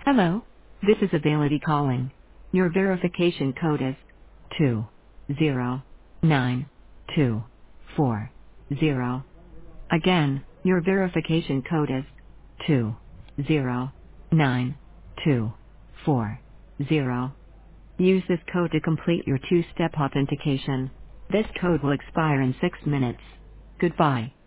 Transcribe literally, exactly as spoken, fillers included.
Hello. This is Availity calling. Your verification code is two zero nine two four zero. Again, your verification code is two zero nine two four zero. Use this code to complete your two-step authentication. This code will expire in six minutes. Goodbye.